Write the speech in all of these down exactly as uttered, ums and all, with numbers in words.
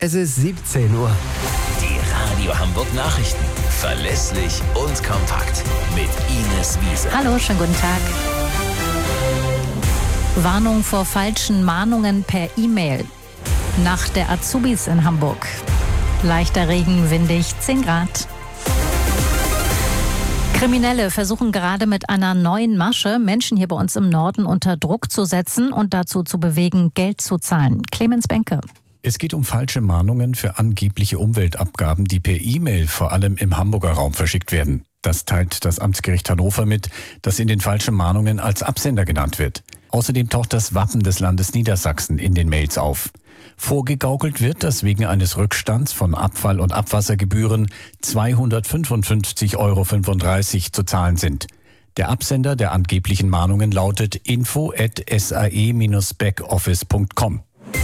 Es ist siebzehn Uhr. Die Radio Hamburg Nachrichten. Verlässlich und kompakt. Mit Ines Wiese. Hallo, schönen guten Tag. Warnung vor falschen Mahnungen per E-Mail. Nacht der Azubis in Hamburg. Leichter Regen, windig, zehn Grad. Kriminelle versuchen gerade mit einer neuen Masche, Menschen hier bei uns im Norden unter Druck zu setzen und dazu zu bewegen, Geld zu zahlen. Clemens Benke. Es geht um falsche Mahnungen für angebliche Umweltabgaben, die per E-Mail vor allem im Hamburger Raum verschickt werden. Das teilt das Amtsgericht Hannover mit, das in den falschen Mahnungen als Absender genannt wird. Außerdem taucht das Wappen des Landes Niedersachsen in den Mails auf. Vorgegaukelt wird, dass wegen eines Rückstands von Abfall- und Abwassergebühren zweihundertfünfundfünfzig Euro fünfunddreißig zu zahlen sind. Der Absender der angeblichen Mahnungen lautet info at sae dash backoffice punkt com.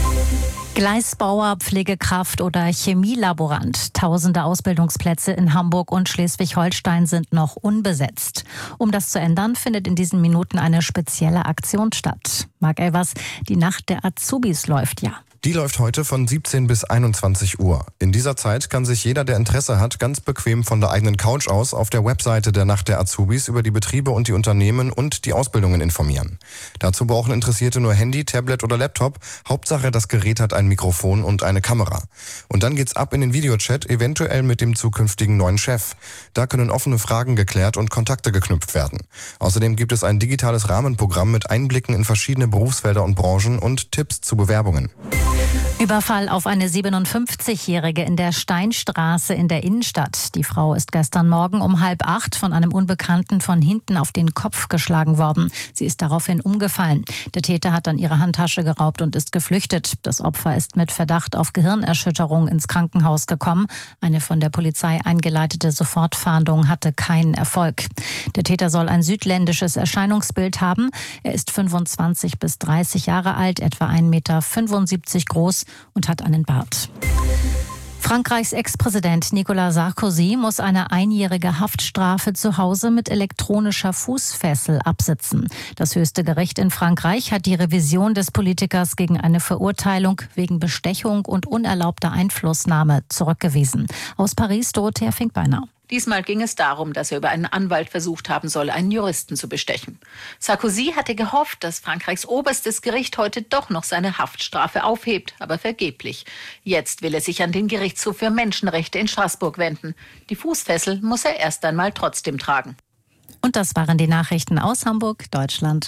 Gleisbauer, Pflegekraft oder Chemielaborant. Tausende Ausbildungsplätze in Hamburg und Schleswig-Holstein sind noch unbesetzt. Um das zu ändern, findet in diesen Minuten eine spezielle Aktion statt. Marc Elvers, die Nacht der Azubis läuft ja. Die läuft heute von siebzehn bis einundzwanzig Uhr. In dieser Zeit kann sich jeder, der Interesse hat, ganz bequem von der eigenen Couch aus auf der Webseite der Nacht der Azubis über die Betriebe und die Unternehmen und die Ausbildungen informieren. Dazu brauchen Interessierte nur Handy, Tablet oder Laptop. Hauptsache, das Gerät hat ein Mikrofon und eine Kamera. Und dann geht's ab in den Videochat, eventuell mit dem zukünftigen neuen Chef. Da können offene Fragen geklärt und Kontakte geknüpft werden. Außerdem gibt es ein digitales Rahmenprogramm mit Einblicken in verschiedene Berufsfelder und Branchen und Tipps zu Bewerbungen. Überfall auf eine siebenundfünfzigjährige in der Steinstraße in der Innenstadt. Die Frau ist gestern Morgen um halb acht von einem Unbekannten von hinten auf den Kopf geschlagen worden. Sie ist daraufhin umgefallen. Der Täter hat dann ihre Handtasche geraubt und ist geflüchtet. Das Opfer ist mit Verdacht auf Gehirnerschütterung ins Krankenhaus gekommen. Eine von der Polizei eingeleitete Sofortfahndung hatte keinen Erfolg. Der Täter soll ein südländisches Erscheinungsbild haben. Er ist fünfundzwanzig bis dreißig Jahre alt, etwa ein Meter fünfundsiebzig groß und hat einen Bart. Frankreichs Ex-Präsident Nicolas Sarkozy muss eine einjährige Haftstrafe zu Hause mit elektronischer Fußfessel absitzen. Das höchste Gericht in Frankreich hat die Revision des Politikers gegen eine Verurteilung wegen Bestechung und unerlaubter Einflussnahme zurückgewiesen. Aus Paris, Dorothea Finkbeiner. Diesmal ging es darum, dass er über einen Anwalt versucht haben soll, einen Juristen zu bestechen. Sarkozy hatte gehofft, dass Frankreichs oberstes Gericht heute doch noch seine Haftstrafe aufhebt, aber vergeblich. Jetzt will er sich an den Gerichtshof für Menschenrechte in Straßburg wenden. Die Fußfessel muss er erst einmal trotzdem tragen. Und das waren die Nachrichten aus Hamburg, Deutschland